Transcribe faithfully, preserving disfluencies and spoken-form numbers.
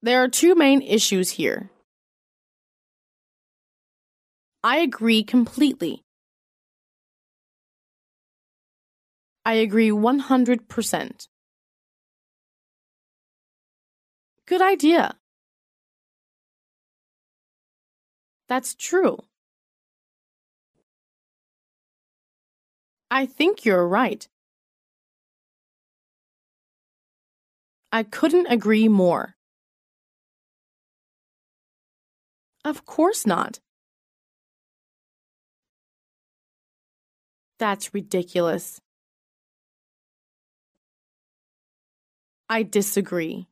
There are two main issues here. I agree completely. I agree one hundred percent. Good idea. That's true. I think you're right. I couldn't agree more. Of course not. That's ridiculous. I disagree.